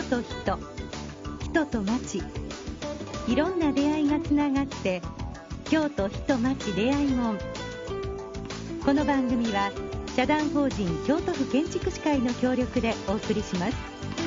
と人、人と町、いろんな出会いがつながって京都人町出会い門。この番組は社団法人京都府建築士会の協力でお送りします。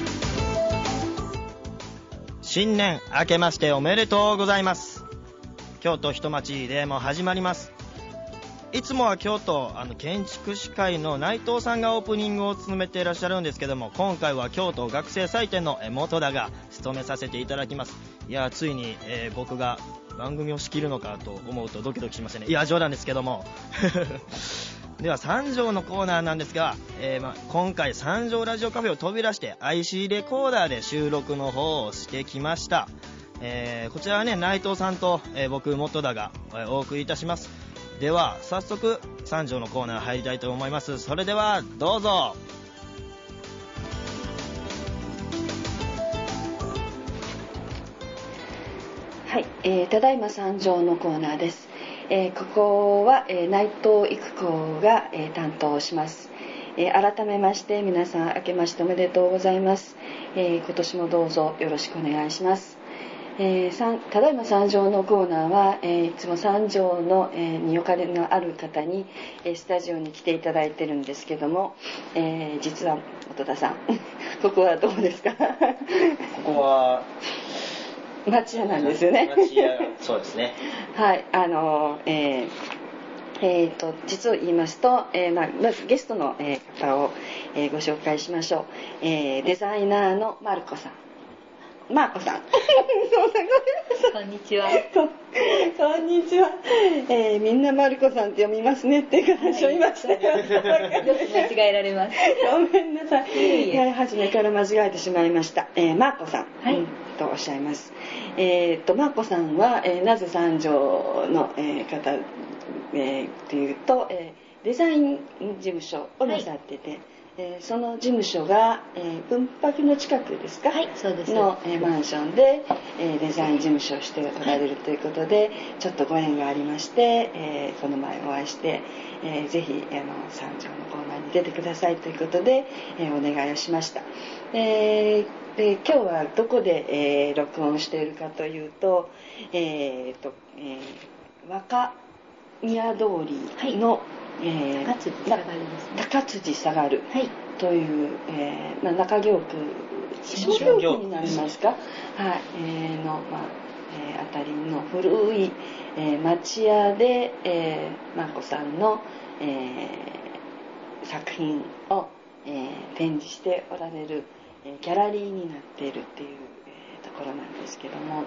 新年明けましておめでとうございます。京都人町出会い門始まります。いつもは京都建築士会の内藤さんがオープニングを務めていらっしゃるんですけども、今回は京都学生祭典の本田が務めさせていただきます。いやついに、僕が番組を仕切るのかと思うとドキドキしますね。いや冗談ですけどもでは三条のコーナーなんですが、今回三条ラジオカフェを飛び出して IC レコーダーで収録の方をしてきました。こちらはね内藤さんと、僕本田が、お送りいたします。では早速三条のコーナー入りたいと思います。それではどうぞ。 はい、ただいま三条のコーナーです。ここは、内藤育子が、担当します。改めまして皆さん明けましておめでとうございます。今年もどうぞよろしくお願いします。ただいま三条のコーナーは、いつも三条の、にゆかりのある方に、スタジオに来ていただいてるんですけども、実は本田さんここはどうですか？ ここは町屋なんですよね。 町屋、そうですね。 はい、実を言いますと、まずゲストの、方を、ご紹介しましょう。デザイナーのマルコさん。マーコさんこんにちは。 こんにちは。みんなマルコさんって読みますねっていう話を今してました。 よく間違えられます。 ごめんなさい。初めから間違えてしまいました。マーコさん、 はい、 とおっしゃいます。マーコさんは、なぜ三条の、方、というと、デザイン事務所をなさってて、その事務所が、文博の近くですか、 はい、そうです。 の、マンションで、デザイン事務所をしておられるということで、はい、ちょっとご縁がありまして、この前お会いして、ぜひ三条のコーナーに出てくださいということで、お願いをしました。で今日はどこで、録音しているかというと、若宮通りの、はい、高辻下がるという、中京区下京区になりますか、はい、の、あたりの古い、町屋で、マーコさんの、作品を、展示しておられる、ギャラリーになっているっていう、ところなんですけども、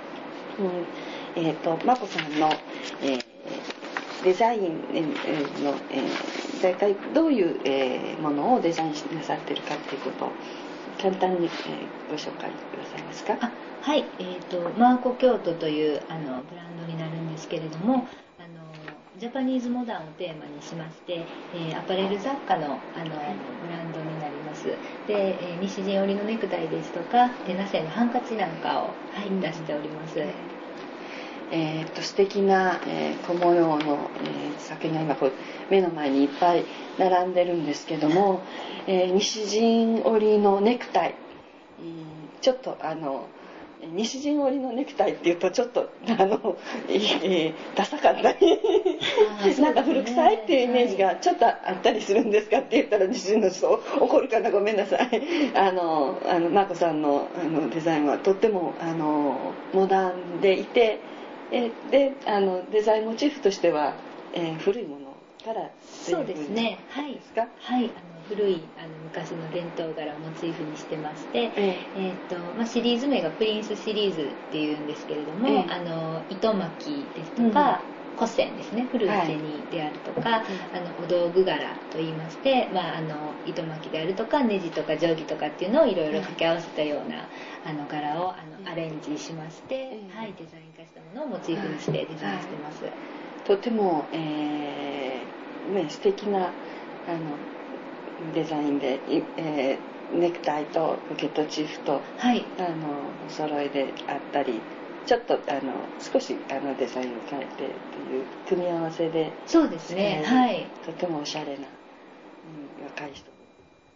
マーコさんの、デザインの、大体どういう、ものをデザインなさっているかということを簡単に、ご紹介くださいますか？ はい、マーコ京都というブランドになるんですけれども、ジャパニーズモダンをテーマにしまして、アパレル雑貨の、ブランドになります。で、西陣織のネクタイですとかナセのハンカチなんかを、はい、出しております。 素敵な、小模様の、作品が今こう目の前にいっぱい並んでるんですけども、西陣織のネクタイ、ちょっと西陣織のネクタイっていうとちょっとダサかったりなんか古臭いっていうイメージがちょっとあったりするんですかって言ったら西陣の人怒るかな、ごめんなさい。マーコさんの、デザインはとってもモダンでいて、でデザインモチーフとしては、古いものからそうですね、はい、 ですか？ はい、古い昔の伝統柄をモチーフにしてまして、シリーズ名がプリンスシリーズっていうんですけれども、糸巻きですとか、古銭ですね、古い銭であるとか、お道具柄といいまして、糸巻きであるとかネジとか定規とかっていうのをいろいろ掛け合わせたような柄をアレンジしまして、はい、デザイン化したものをモチーフにしてデザインしてます。 とても、素敵なデザインで、ネクタイとポケットチーフと、 はい、 お揃いであったり、ちょっと少しデザインを変えてっていう組み合わせで、 そうですね、はい、 とてもおしゃれな、若い人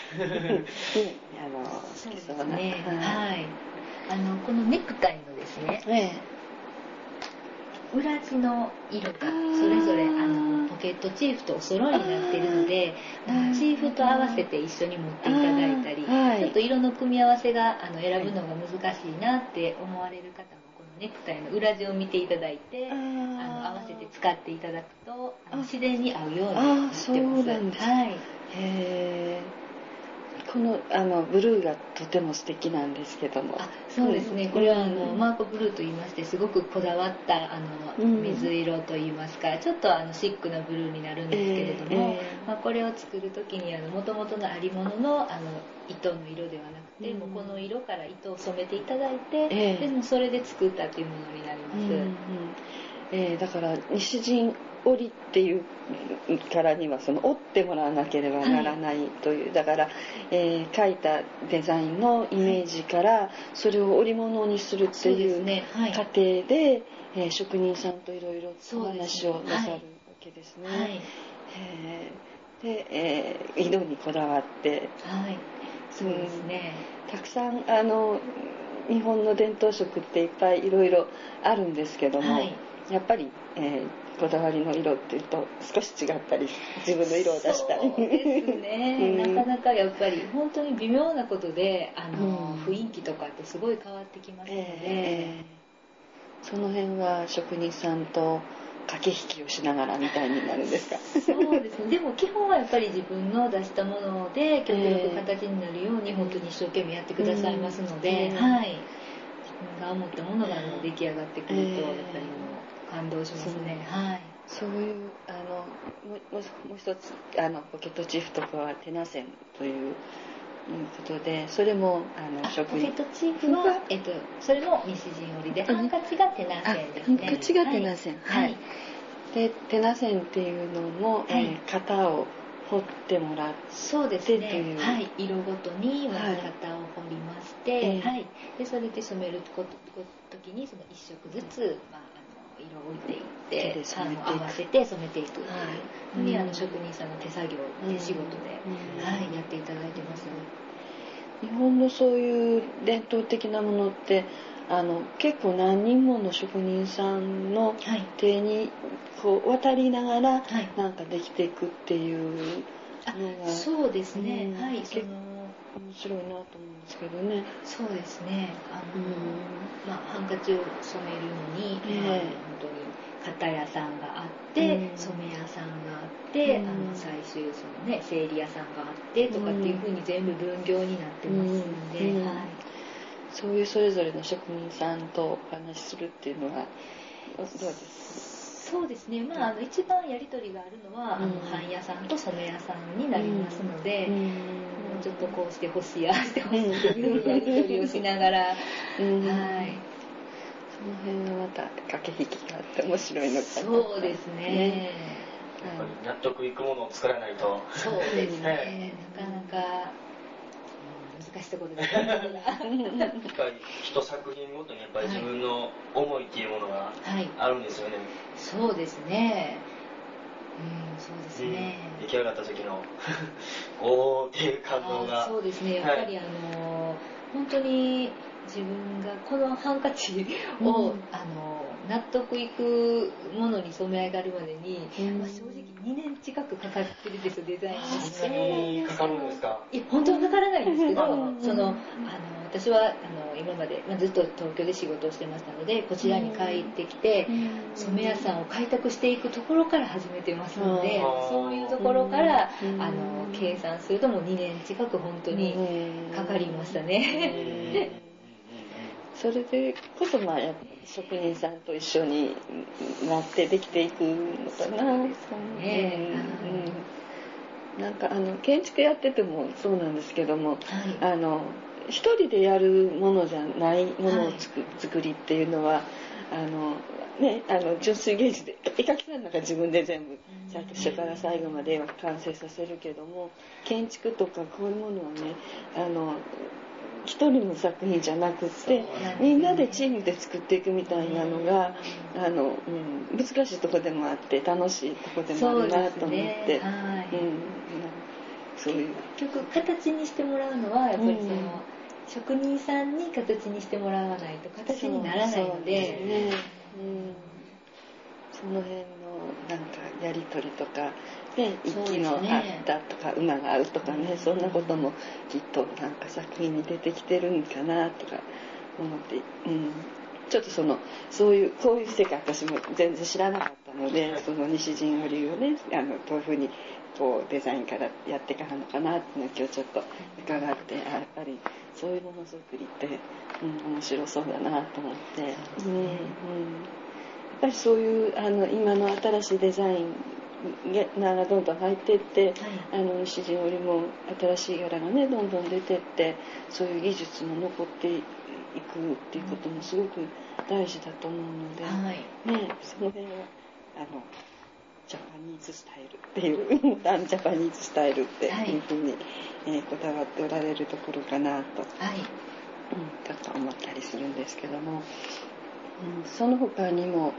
そうですね。はい。このネクタイのですね、裏地の色がそれぞれポケットチーフとお揃いになっているので、チーフと合わせて一緒に持っていただいたり、ちょっと色の組み合わせが選ぶのが難しいなって思われる方も、このネクタイの裏地を見ていただいて、合わせて使っていただくと自然に合うようになってます。 そうなんです。はい。へー。このブルーがとても素敵なんですけども。 そうですね。これはマーコブルーと言いまして、すごくこだわった水色と言いますか、ちょっとシックなブルーになるんですけれども、これを作る時に元々のありものの糸の色ではなくて、もうこの色から糸を染めていただいて、でもそれで作ったというものになります。 だから西陣織っていうからには折ってもらわなければならないという、だから、描いたデザインのイメージからそれを織物にするっていう過程で、職人さんといろいろお話をなさるわけですね。で、色にこだわって、 そうですね。 たくさん日本の伝統色っていっぱいいろいろあるんですけども、やっぱり、こだわりの色っていうと少し違ったり、自分の色を出したり。 そうですね。なかなかやっぱり本当に微妙なことで雰囲気とかってすごい変わってきますので、 その辺は職人さんと駆け引きをしながらみたいになるんですか？ そうですね。でも基本はやっぱり自分の出したもので極力形になるように本当に一生懸命やってくださいますので、自分が思ったものが出来上がってくるとやっぱり感動しますね。 そういうもう一つポケットチーフとかはテナ線ということで、それもポケットチーフはそれも西陣織で、ハンカチがテナ線ですね。 ハンカチがテナ線。でテナ線っていうのも、型を彫ってもらって、 そうですね。色ごとにまず型を彫りまして、でそれで染める時にその一色ずつ色を置いていって合わせて染めていく。に職人さんの手作業手仕事でやっていただいてます。 日本のそういう伝統的なものって結構何人もの職人さんの手にこう渡りながらなんかできていくっていうのが、 そうですね。 結構面白いなと思うんですけどね。 そうですね。ハンカチを染めるのに、本当に型屋さんがあって、染め屋さんがあって、最終整理屋さんがあってとかっていう風に全部分業になってますので、 そういうそれぞれの職人さんとお話しするっていうのはどうですか？ そうですね。一番やり取りがあるのは版屋さんと染め屋さんになりますので、もうちょっとこうしてほしい、ああしてほしいっていうやり取りをしながら、 その辺はまた駆け引きがあって面白いのかな。 そうですね。 やっぱり納得いくものを作らないと。 そうですね。なかなか難しいところですね。 やっぱり一作品ごとにやっぱり自分の思いっていうものがあるんですよね。 そうですね。そうですね。 出来上がった時のおーっていう感動が。 そうですね。やっぱり本当に自分がこのハンカチを納得いくものに染め上がるまでに、正直2年近くかかってるんですよ、デザインに。 そんなにかかるんですか？ いや、本当はかからないんですけど、私は今まで、ずっと東京で仕事をしてましたので、こちらに帰ってきて、染め屋さんを開拓していくところから始めてますので、そういうところから計算するともう2年近く本当にかかりましたね。 それでこそ職人さんと一緒になってできていくのかな。なんか建築やっててもそうなんですけども、一人でやるものじゃないものを作りっていうのは純粋芸術で絵描きさんなんか自分で全部最初から最後まで完成させるけども、建築とかこういうものはね一人の作品じゃなくってみんなでチームで作っていくみたいなのが難しいとこでもあって楽しいとこでもあるなと思って、 そういう結局形にしてもらうのはやっぱりその、職人さんに形にしてもらわないと形にならないので、 その辺のなんかやり取りとか、ね、息の合ったとか、馬が合うとかね、そんなこともきっとなんか作品に出てきてるんかなとか思って、ちょっとそういうこういう世界私も全然知らなかったので、その西陣織をねどういうふうにこうデザインからやっていかはるのかなっていうのを今日ちょっと伺って、やっぱりそういうものづくりって、面白そうだなと思って、やっぱりそういう今の新しいデザインがどんどん入っていって、西陣織も新しい柄がねどんどん出ていって、そういう技術も残っていくっていうこともすごく大事だと思うので、その辺はジャパニーズスタイルっていうジャパニーズスタイルっていうふうに、こだわっておられるところかなと、ちょっと思ったりするんですけども、その他にも、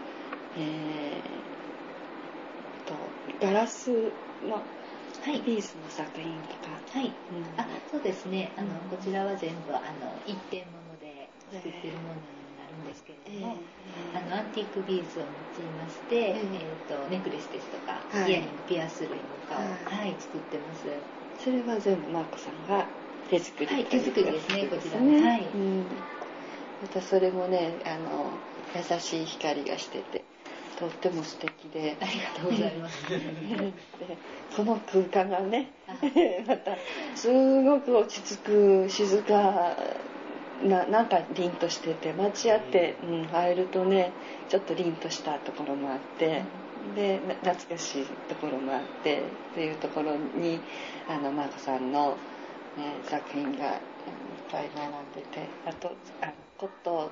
ガラスのピースの作品とか、 そうですね、こちらは全部一点物で作っているものになるんですけれども、アンティークビーズを用いまして、ネックレスですとか、イヤリング、ピアス類なんかを、作ってます。 それは全部マーコさんが手作り、 手作りですね、こちらは。 またそれもね優しい光がしててとっても素敵で、 ありがとうございますでこの空間がねまたすごく落ち着く静かなんか凛としてて、街あって、入るとねちょっと凛としたところもあって、で懐かしいところもあってっていうところにマーコさんの、作品がいっぱい並んでて、あと骨董も、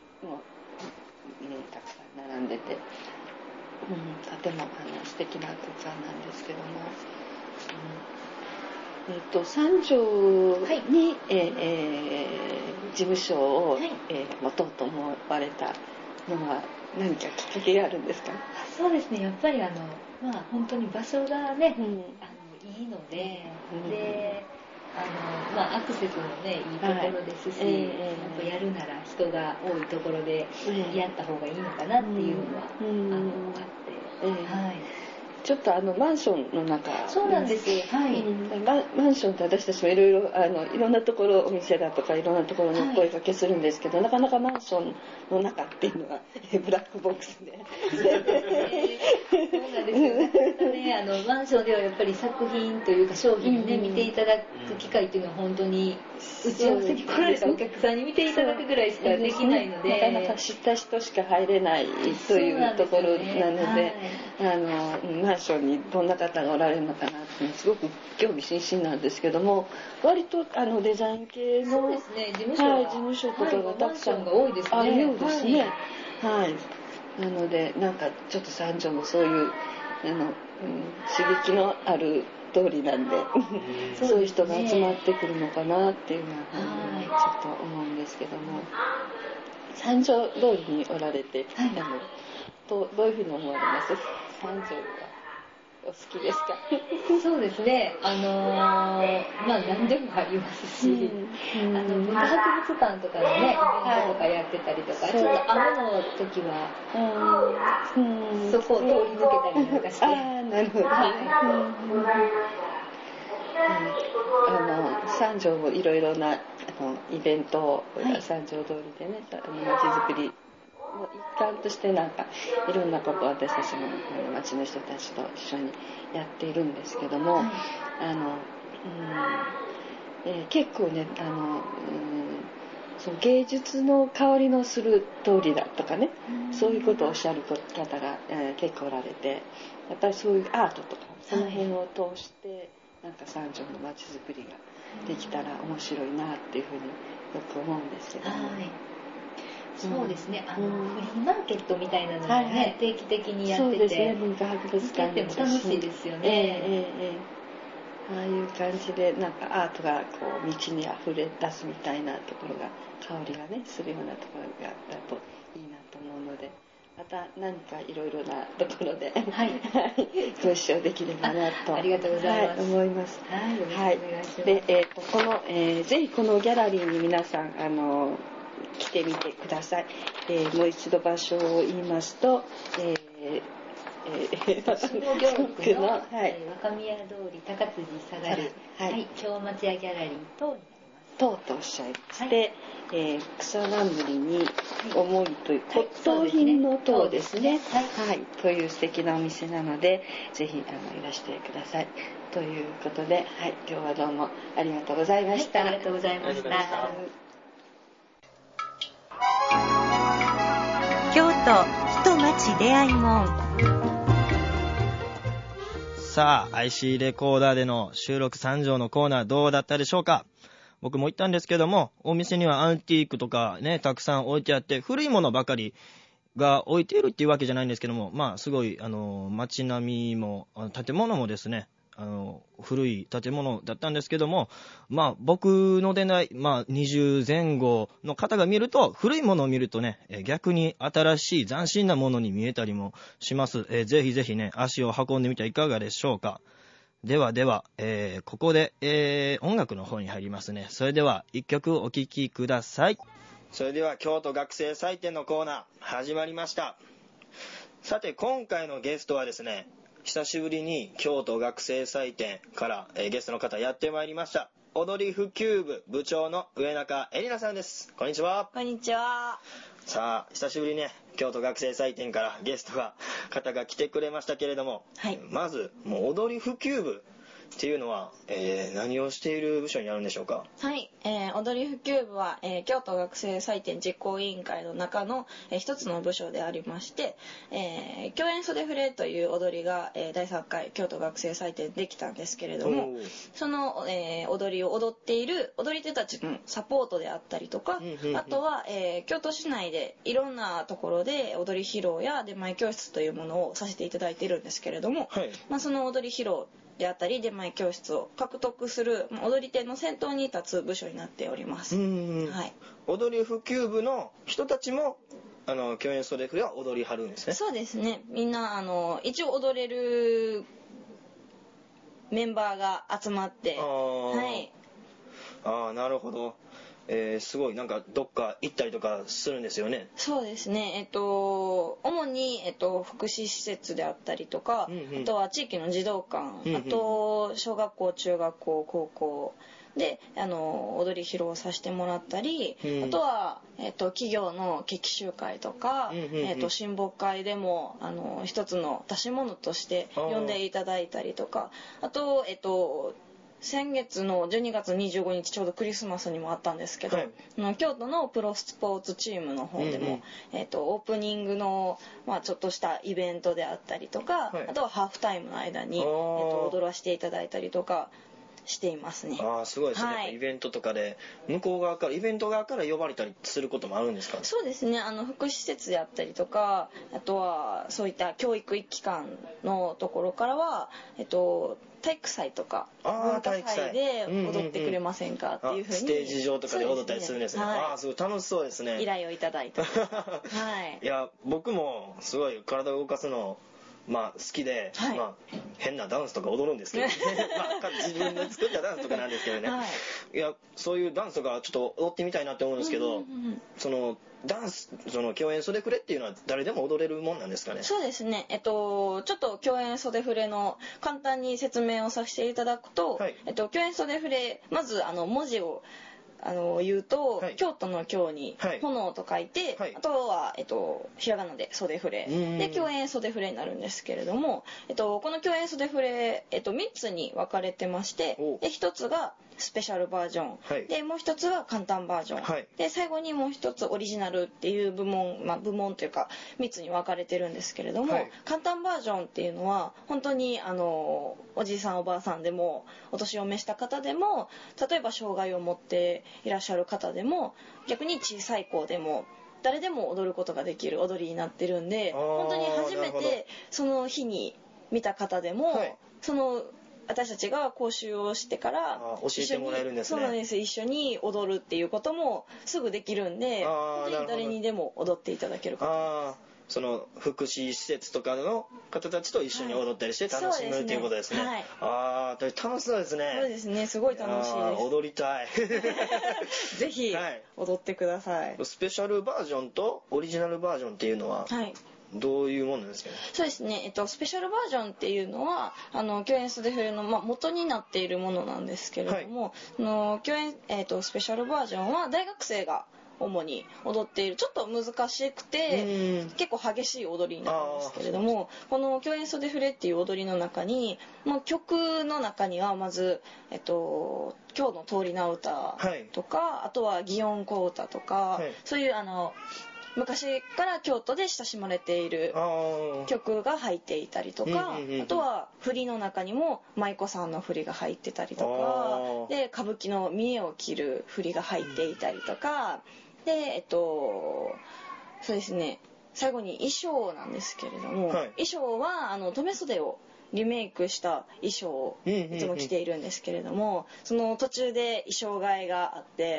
たくさん並んでて、とても素敵な空間なんですけども、三条に、事務所を、持とうと思われたのは何かきっかけがあるんですか？ そうですね、やっぱり本当に場所がね、いいので、アクセスもねいいところですし、やっぱやるなら人が多いところでやった方がいいのかなっていうのは、あって、 ちょっとマンションの中、 そうなんです、 マンションって私たちもいろいろいろんなところお店だとかいろんなところにお声かけするんですけど、なかなかマンションの中っていうのはブラックボックスでそうなんですよ、なかなかねマンションではやっぱり作品というか商品をね、見ていただく機会っていうのは本当に打ち合わせに来られたお客さんに見ていただくぐらいしかできないので、 なかなか知った人しか入れないというところなので、マンションにどんな方がおられるのかなってすごく興味津々なんですけども、割とデザイン系のそうですね、事務所とかがたくさんが多いですね。 あるようですね。なのでなんかちょっと三条もそういう刺激のある通りなんでそういう人が集まってくるのかなっていうのはちょっと思うんですけども、三条通りにおられて、どういうふうに思われます？三条はお好きですか？ そうですね、何でもありますし、文化博物館とかのねイベントとかやってたりとか、ちょっと雨の時はそこを通り抜けたりなんかして、 なるほど、三条もいろいろなイベントを、三条通りでね街づくりの一環としてなんかいろんなことを私たちも町の人たちと一緒にやっているんですけども、結構ねその芸術の香りのする通りだとかね、そういうことをおっしゃる方が、結構おられて、やっぱりそういうアートとかその辺を通してなんか三条の街づくりができたら面白いなっていうふうによく思うんですけども、 そうですね、フリーマーケットみたいなのもね、定期的にやってて、そうですね、 文化博物館でも楽しいですよね。 ああいう感じでなんかアートがこう道にあふれ出すみたいなところが、香りがねするようなところがだといいなと思うので、 また何かいろいろなところで、 はい、 ご一緒できればなとありがとうございます、 思います。 はい、よろしくお願いします。 で、この、ぜひこのギャラリーに皆さん来てみてください。もう一度場所を言いますと、 下京区の、 はい、 若宮通り高辻下がる、 はい、 京町屋ギャラリーととおっしゃいまして、草冠に思いという骨董品の塔ですね、という素敵なお店なので、ぜひいらしてくださいということで、今日はどうもありがとうございました。 ありがとうございました。 京都ひとまち出会いもん。 さあ IC レコーダーでの収録参上のコーナーどうだったでしょうか。僕も言ったんですけども、お店にはアンティークとかねたくさん置いてあって、古いものばかりが置いているっていうわけじゃないんですけども、すごい街並みも建物もですね、古い建物だったんですけども、僕の出ない、20前後の方が見ると、古いものを見るとね、逆に新しい斬新なものに見えたりもします。ぜひぜひね、足を運んでみてはいかがでしょうか。では、ここで、音楽の方に入りますね。それでは一曲お聴きください。それでは京都学生祭典のコーナー始まりました。さて今回のゲストはですね、久しぶりに京都学生祭典から、ゲストの方やってまいりました。踊り普及部部長の上中絵里奈さんです。こんにちは。 こんにちは。 さあ久しぶりにね、京都学生祭典からゲスト方が来てくれましたけれども、まずもう踊り普及部っていうのは、何をしている部署になるんでしょうか。 はい、踊り普及部は、京都学生祭典実行委員会の中の、一つの部署でありまして、京演袖フレという踊りが、第3回京都学生祭典できたんですけれども、その、踊りを踊っている踊り手たちのサポートであったりとか、あとは、京都市内でいろんなところで踊り披露や出前教室というものをさせていただいているんですけれども、その踊り披露であったり出前教室を獲得する踊り手の先頭に立つ部署になっております。 踊り普及部の人たちも京演袖フレは踊りはるんですね。 そうですね。みんな一応踊れるメンバーが集まって、 なるほど。すごいなんかどっか行ったりとかするんですよね。 そうですね。主に福祉施設であったりとか、あとは地域の児童館、あと小学校、中学校、高校で踊り披露させてもらったり、あとは企業の決起集会とか、親睦会でも一つの出し物として呼んでいただいたりとか、あと先月の12月25日ちょうどクリスマスにもあったんですけど、京都のプロスポーツチームの方でも、オープニングの、ちょっとしたイベントであったりとか、あとはハーフタイムの間に、踊らせていただいたりとかしていますね。 すごいですね、イベントとかで向こう側からイベント側から呼ばれたりすることもあるんですか。 そうですね。福祉施設であったりとか、あとはそういった教育機関のところからは体育祭とか文化祭で踊ってくれませんかっていうふうにステージ上とかで踊ったりするんですね。すごい楽しそうですね。 依頼をいただいていや僕もすごい体を動かすの好きで、変なダンスとか踊るんですけど、自分で作ったダンスとかなんですけどね、いやそういうダンスとかちょっと踊ってみたいなって思うんですけど、そのダンス京演袖フレっていうのは誰でも踊れるもんなんですかね。 そうですね。ちょっと京演袖フレの簡単に説明をさせていただくと、京演袖フレまず文字を言うと、京都の京に炎と書いて、あとは、ひらがなで袖フレで京演袖フレになるんですけれども、この京演袖フレ、3つに分かれてまして、で1つがスペシャルバージョン、でもう1つは簡単バージョン、で最後にもう1つオリジナルっていう部門というか3つに分かれてるんですけれども、簡単バージョンっていうのは本当におじいさんおばあさんでもお年を召した方でも、例えば障害を持っていらっしゃる方でも、逆に小さい子でも誰でも踊ることができる踊りになってるんで、本当に初めてその日に見た方でも、私たちが講習をしてから教えてもらえるんですね。 そうなんです。一緒に踊るっていうこともすぐできるんで、本当に誰にでも踊っていただけるかと思います。 その福祉施設とかの方たちと一緒に踊ったりして楽しむということですね。 はい、 ああ、楽しそうですね。 そうですね、すごい楽しいです。 踊りたい。 ぜひ踊ってください。 スペシャルバージョンとオリジナルバージョンっていうのは、どういうものなんですかね。 そうですね、スペシャルバージョンっていうのは共演袖笛の、元になっているものなんですけれども、共演、スペシャルバージョンは大学生が主に踊っているちょっと難しくて結構激しい踊りになるんですけれども、この共演袖笛っていう踊りの中に、曲の中にはまず、今日の通り名歌とか、あとは祇園小唄とか、そういう昔から京都で親しまれている曲が入っていたりとか、あとは振りの中にも舞妓さんの振りが入ってたりとかで、歌舞伎の見栄を切る振りが入っていたりとかで、そうですね、最後に衣装なんですけれども、衣装は留め袖をリメイクした衣装をいつも着ているんですけれども、その途中で衣装替えがあって、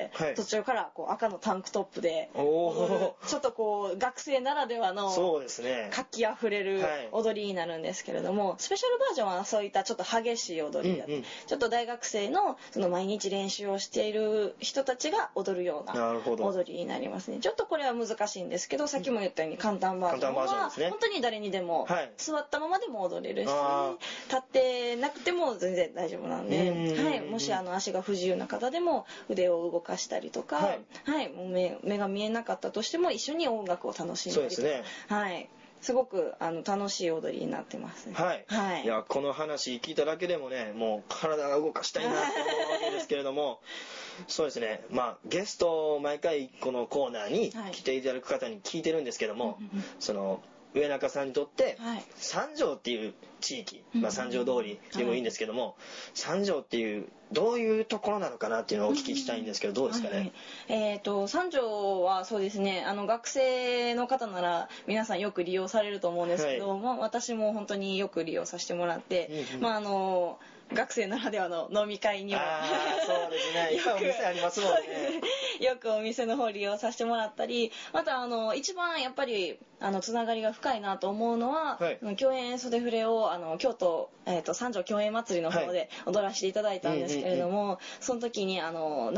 途中から赤のタンクトップで踊る、ちょっと学生ならではの活気あふれる踊りになるんですけれども、スペシャルバージョンはそういったちょっと激しい踊りだって、ちょっと大学生のその毎日練習をしている人たちが踊るような踊りになりますね。ちょっとこれは難しいんですけど、さっきも言ったように簡単バージョンは本当に誰にでも座ったままでも踊れるし、立ってなくても全然大丈夫なんで、もし足が不自由な方でも腕を動かしたりとか、もう目が見えなかったとしても一緒に音楽を楽しんだりとか、すごく楽しい踊りになってますね。 いや、この話聞いただけでもね、もう体が動かしたいなと思うわけですけれどもそうですね、ゲスト毎回このコーナーに来ていただく方に聞いてるんですけども、その上中さんにとって三条っていう地域、三条通りでもいいんですけども、三条っていうどういうところなのかなっていうのをお聞きしたいんですけど、どうですかね。 三条はそうですね、学生の方なら皆さんよく利用されると思うんですけど、私も本当によく利用させてもらって、学生ならではの飲み会にはそうですね、いっぱいお店ありますもんね。 よくお店の方利用させてもらったり、また一番やっぱりつながりが深いなと思うのは、共演袖笛を京都、三条共演祭りの方で踊らせていただいたんですけれども、その時に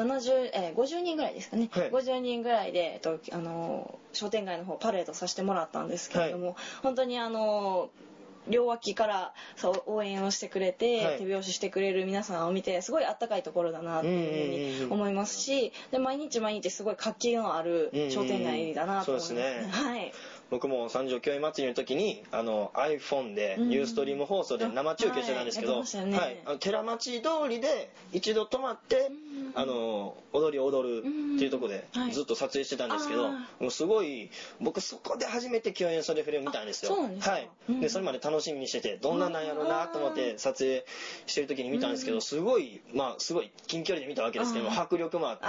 50人ぐらいですかね、50人ぐらいで、商店街の方パレードさせてもらったんですけれども、本当に両脇から応援をしてくれて、手拍子してくれる皆さんを見てすごいあったかいところだなっていうふうに思いますし、で毎日すごい活気のある商店街だなと思いますね。 僕も三条共演祭りの時にiPhone でユーストリーム放送で生中継してたんですけど、寺町通りで一度泊まって踊りを踊るっていうところでずっと撮影してたんですけど、もうすごい僕そこで初めて共演袖笛を見たんですよ。でそれまで楽しみにしてて、どんなんやろうなと思って撮影してる時に見たんですけど、すごい近距離で見たわけですけど、迫力もあって、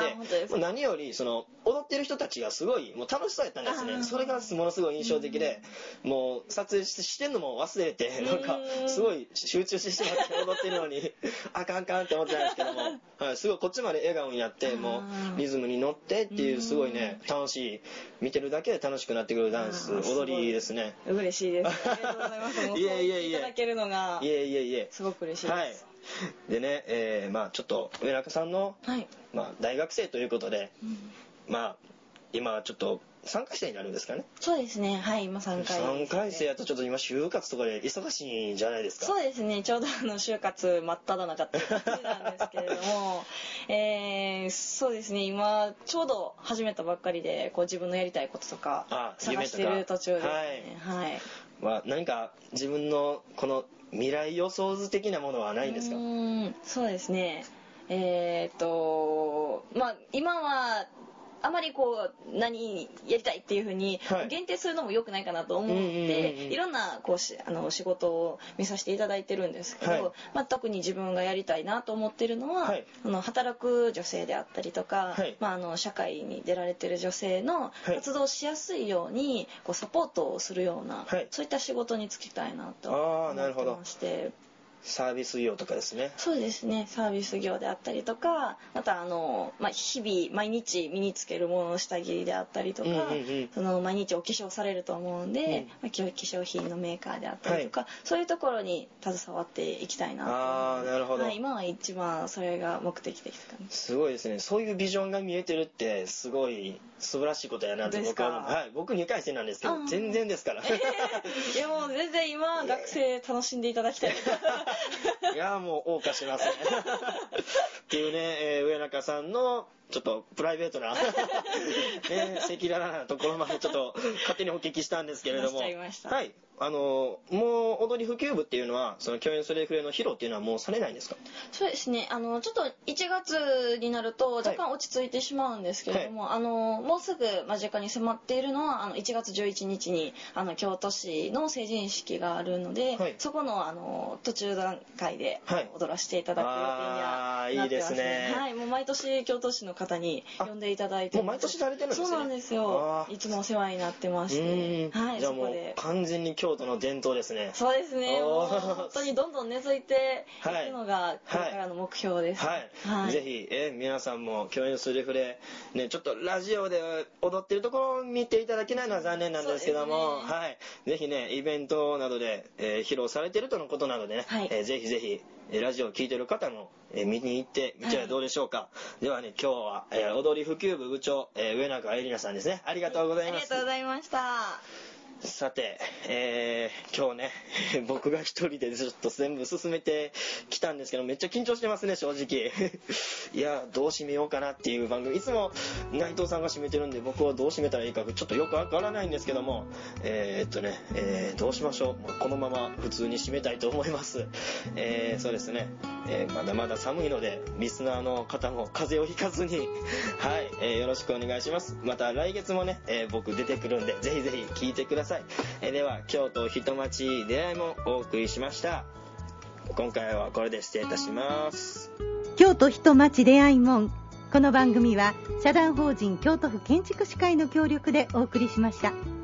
何よりその踊ってる人たちがすごいもう楽しそうやったんですね。それがものすごい印象的で、もう撮影してんのも忘れて、なんかすごい集中してしまって踊ってるのにあかんって思ってたんですけども、すごいこっちまで笑顔になって、もうリズムに乗ってっていう、すごいね楽しい、見てるだけで楽しくなってくるダンス踊りですね。 嬉しいです。ありがとうございます。もうそう言っていただけるのがすごく嬉しいです。 でね、ちょっと上中さんの大学生ということで、今ちょっと3回生になるんですかね。 そうですね、今3 回生やとちょっと今就活とかで忙しいんじゃないですか。 そうですね、ちょうど就活真っ只中って感じなんですけれどもそうですね、今ちょうど始めたばっかりで自分のやりたいこととか探してる途中ですね。 何か自分のこの未来予想図的なものはないんですか。 そうですね、今はあまり何やりたいっていう風に限定するのも良くないかなと思って、いろんな仕事を見させていただいてるんですけど、特に自分がやりたいなと思ってるのは、働く女性であったりとか、社会に出られてる女性の活動しやすいようにサポートをするような、そういった仕事に就きたいなと思ってまして。 サービス業とかですね。 そうですね、サービス業であったりとか、また日々毎日身につけるものの下着であったりとか、その毎日お化粧されると思うんで、化粧品のメーカーであったりとか、そういうところに携わっていきたいなと。 なるほど。 今は一番それが目的ですかね。すごいですね。そういうビジョンが見えてるってすごい素晴らしいことやなと僕2回生なんですけど全然ですからいやもう全然今学生楽しんでいただきたいいやもう謳歌しますねっていうね、上中さんのちょっとプライベートな赤裸々なところまでちょっと勝手にお聞きしたんですけれども、はい、もう踊り普及部っていうのはその共演ソレフレの披露っていうのはもうされないんですか？ そうですね、ちょっと1月になると若干落ち着いてしまうんですけれども、もうすぐ間近に迫っているのは1月11日に京都市の成人式があるので、そこの途中段階で踊らせていただく予定にはなってますね。はい、もう毎年京都市の方に呼んでいただいてもう毎年されてるんですね。 そうなんですよ。いつもお世話になってまして、 じゃあもう完全に京都の伝統ですね。 そうですね。もう本当にどんどん根付いていくのがこれからの目標です。 ぜひ皆さんも共演ソレフレね、ちょっとラジオで踊ってるところを見ていただけないのは残念なんですけども、ぜひねイベントなどで披露されてるとのことなのでね、ぜひぜひラジオを聴いてる方も見に行ってみてはどうでしょうか。ではね、今日は踊り普及部部長上中絵里奈さんですね。ありがとうございます。 ありがとうございました。 さて、今日ね僕が一人でちょっと全部進めてきたんですけどめっちゃ緊張してますね正直いやどう締めようかなっていう番組いつも内藤さんが締めてるんで僕はどう締めたらいいかちょっとよくわからないんですけどもどうしましょう。もうこのまま普通に締めたいと思います。そうですね、まだまだ寒いのでリスナーの方も風邪をひかずによろしくお願いします。また来月もね、僕出てくるんでぜひぜひ聞いてください。では京都人町出会いもお送りしました。今回はこれで失礼いたします。 京都人町出会い門、この番組は社団法人京都府建築士会の協力でお送りしました。